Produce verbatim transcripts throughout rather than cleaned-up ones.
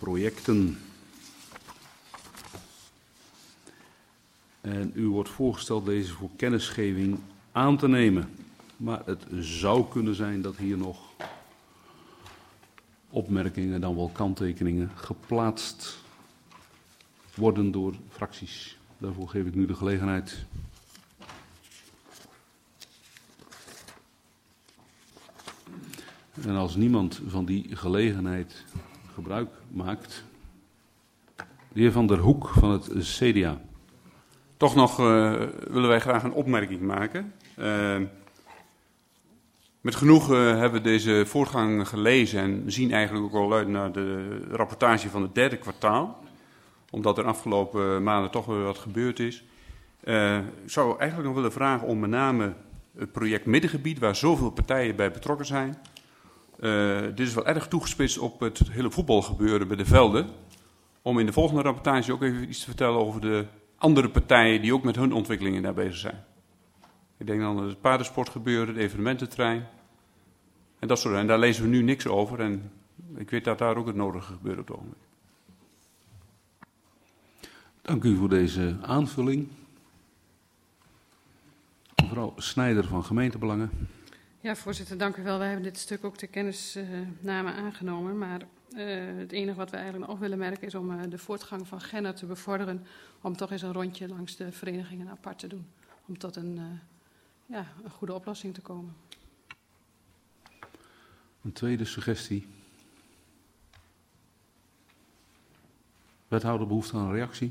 projecten. En u wordt voorgesteld deze voor kennisgeving aan te nemen. Maar het zou kunnen zijn dat hier nog opmerkingen, dan wel kanttekeningen, geplaatst worden door fracties. Daarvoor geef ik nu de gelegenheid. En als niemand van die gelegenheid gebruik maakt, de heer Van der Hoek van het C D A. Toch nog uh, willen wij graag een opmerking maken. Uh, met genoegen hebben we deze voortgang gelezen en zien eigenlijk ook al uit naar de rapportage van het derde kwartaal. Omdat er afgelopen maanden toch weer wat gebeurd is. Uh, ik zou eigenlijk nog willen vragen om met name het project Middengebied, waar zoveel partijen bij betrokken zijn. Uh, dit is wel erg toegespitst op het hele voetbalgebeuren bij de velden. Om in de volgende rapportage ook even iets te vertellen over de andere partijen die ook met hun ontwikkelingen daar bezig zijn. Ik denk dan het paardensportgebeuren, de evenemententerrein. En dat soort dingen. En daar lezen we nu niks over. En ik weet dat daar ook het nodige gebeurt op het ogenblik. Dank u voor deze aanvulling. Mevrouw Snijder van Gemeentebelangen. Ja, voorzitter, dank u wel. Wij hebben dit stuk ook ter kennisname aangenomen. Maar uh, het enige wat we eigenlijk nog willen merken is om uh, de voortgang van Genner te bevorderen. Om toch eens een rondje langs de verenigingen apart te doen. Om tot een, uh, ja, een goede oplossing te komen. Een tweede suggestie. Wethouder, behoefte aan een reactie?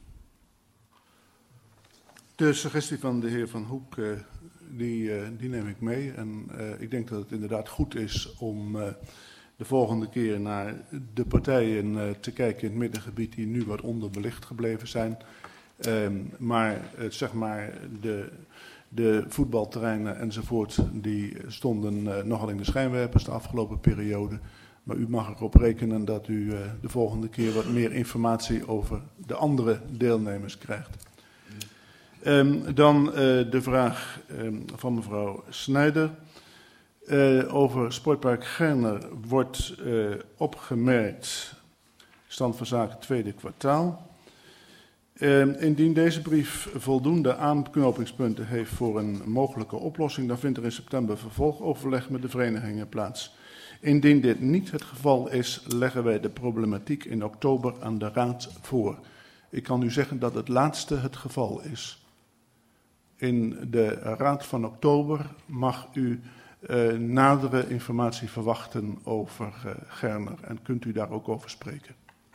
De suggestie van de heer Van Hoek, uh, die, uh, die neem ik mee. En uh, ik denk dat het inderdaad goed is om uh, de volgende keer naar de partijen uh, te kijken in het middengebied die nu wat onderbelicht gebleven zijn. Um, maar uh, zeg maar de, de voetbalterreinen enzovoort, die stonden uh, nogal in de schijnwerpers de afgelopen periode. Maar u mag erop rekenen dat u uh, de volgende keer wat meer informatie over de andere deelnemers krijgt. Um, dan uh, de vraag um, van mevrouw Snijder. Uh, over Sportpark Gerner wordt uh, opgemerkt, stand van zaken tweede kwartaal. Uh, indien deze brief voldoende aanknopingspunten heeft voor een mogelijke oplossing, dan vindt er in september vervolgoverleg met de verenigingen plaats. Indien dit niet het geval is, leggen wij de problematiek in oktober aan de Raad voor. Ik kan u zeggen dat het laatste het geval is. In de Raad van oktober mag u uh, nadere informatie verwachten over uh, Gerner en kunt u daar ook over spreken.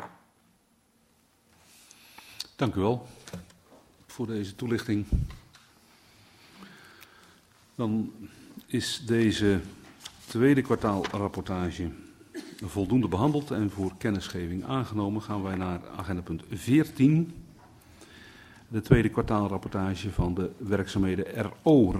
Dank u wel voor deze toelichting. Dan is deze tweede kwartaalrapportage voldoende behandeld en voor kennisgeving aangenomen. Gaan wij naar agendapunt veertien. De tweede kwartaalrapportage van de werkzaamheden R O.